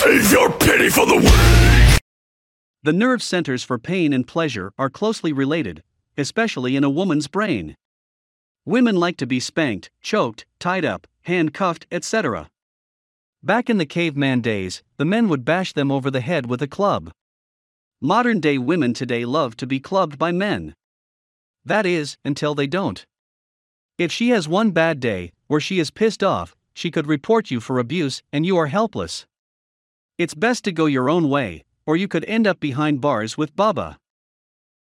Save your pity for the weak! The nerve centers for pain and pleasure are closely related, especially in a woman's brain. Women like to be spanked, choked, tied up, handcuffed, etc. Back in the caveman days, the men would bash them over the head with a club. Modern-day women today love to be clubbed by men. That is, until they don't. If she has one bad day, where she is pissed off, she could report you for abuse and you are helpless. It's best to go your own way, or you could end up behind bars with Bubba.